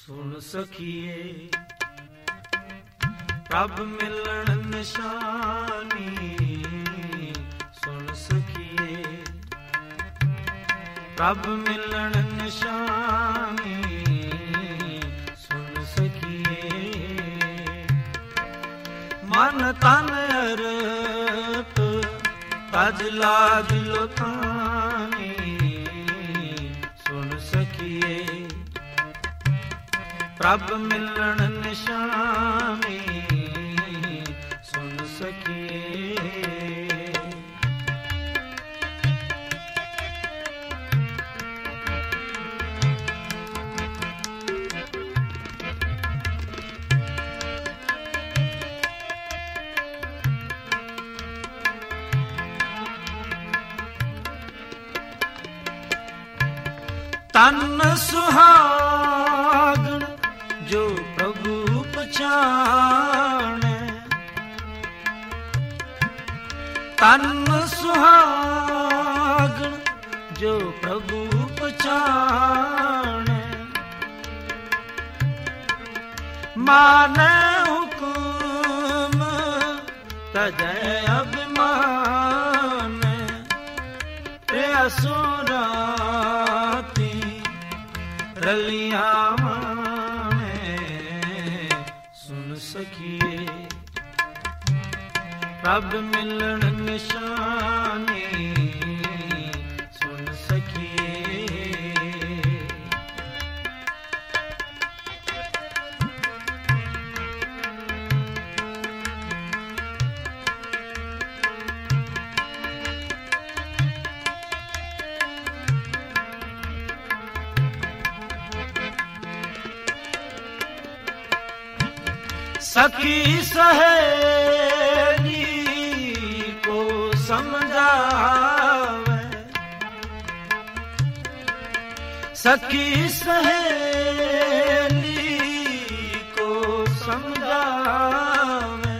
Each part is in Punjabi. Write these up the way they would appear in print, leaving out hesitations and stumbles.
ਸੁਣ ਸਖੀਏ ਪ੍ਰਭ ਮਿਲਣ ਨਿਸ਼ਾਨੀ, ਸੁਣ ਸਖੀਏ ਪ੍ਰਭ ਮਿਲਣ ਨਿਸ਼ਾਨੀ, ਸੁਣ ਸਖੀਏ ਮਨ ਤਨ ਅਰਪ ਤਜ ਲਾਜ ਲੋਕਾਨੀ, ਸੁਣ ਸਖੀਏ ਪ੍ਰਭ ਮਿਲਣ ਨਿਸ਼ਾਨੀ, ਸੁਣ ਸਖੀਏ ਤਨ ਸੁਹਾਗਣ ਜੋ ਪ੍ਰਭੂ ਪਛਾਣੈ, ਤਨ ਸੁਹਾਗਣ ਜੋ ਪ੍ਰਭੂ ਪਛਾਣੈ, ਮਾਨੈ ਹੁਕਮ ਤਜੈ ਅਭਿਮਾਨੈ, ਪ੍ਰਿਆਸੋ ਰਾਤੀ ਰਲੀਆਂ ਮਾਣੈ, ਸੁਣ ਸਖੀਏ ਪ੍ਰਭ ਮਿਲਣ ਨਿਸ਼ਾਨੀ, ਸੁਣ ਸਖੀਏ सखी सहेली को समझावे, सखी सहेली को समझावे,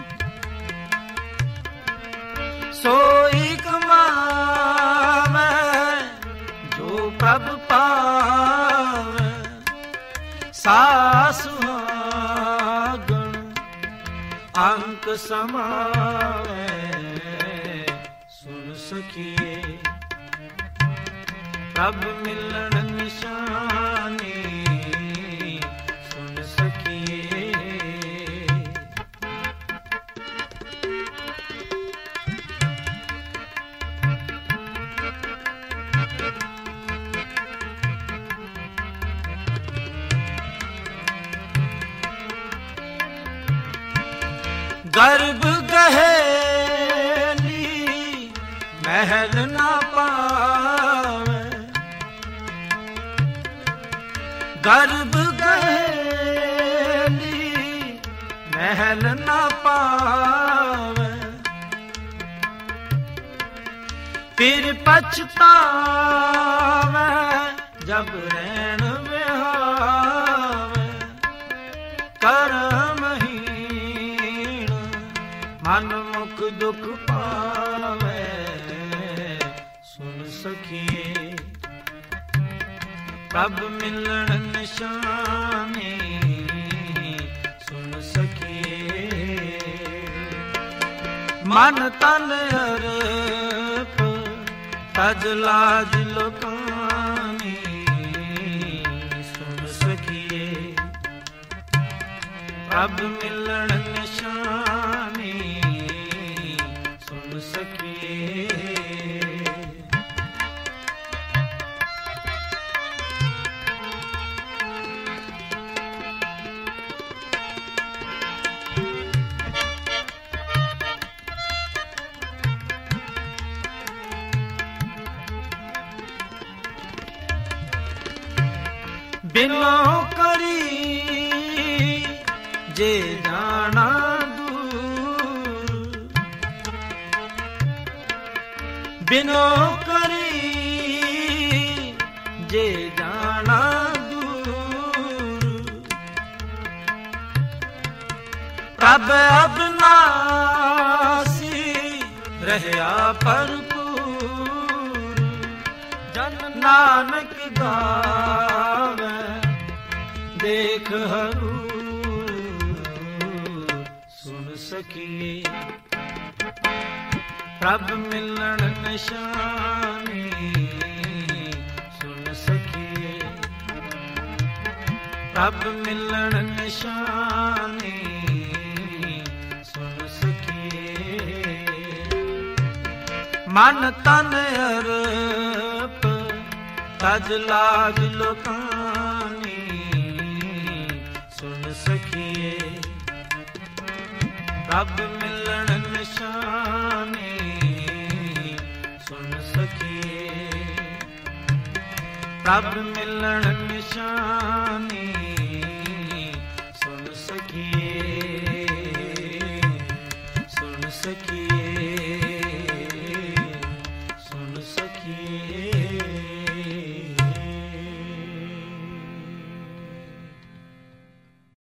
सोई कमावे जो प्रभ पावे, सासु अंक समावे, सुन सखिए प्रभ मिलन निशानी, सुन सखिए गर्भ गहेली महल ना पावे, गर्भ गहेली महल ना पावे, फिर पछतावे जब रैन विहावे, करमहीन मन मुख दुख पावे, सुन सखिए प्रभ मिलन निशानी, सुन सखिए मन तन अरप तज लाज लोकानी, सुन सखिए प्रभ मिलन निशानी, सुन सखिए बिनो करी जे जाना दूर, बिनो करी जे जाना दूर, प्रभ अविनाशी रहया भरपूर, जन नानक गावे ਦੇਖ ਹਰੂਰ ਸੁਣ ਸਕੀਏ। ਪ੍ਰਭ ਮਿਲਣ ਨਿਸ਼ਾਨੀ ਸੁਣ ਸਕੀਏ। ਪ੍ਰਭ ਮਿਲਣ ਨਿਸ਼ਾਨੀ ਸੁਣ ਸਕੀਏ। ਮਨ ਤਨ ਅਰਪ ਤਜ ਲਾਜ ਲੋਕਾਨੀ ਸੁਣ ਸਕੀਏ। ਪ੍ਰਭ ਮਿਲਣ ਨਿਸ਼ਾਨੀ ਸੁਣ ਸਕੀਏ। ਪ੍ਰਭ ਮਿਲਣ ਨਿਸ਼ਾਨੀ ਸੁਣ ਸਕੀਏ। ਸੁਣ ਸਕੀਏ।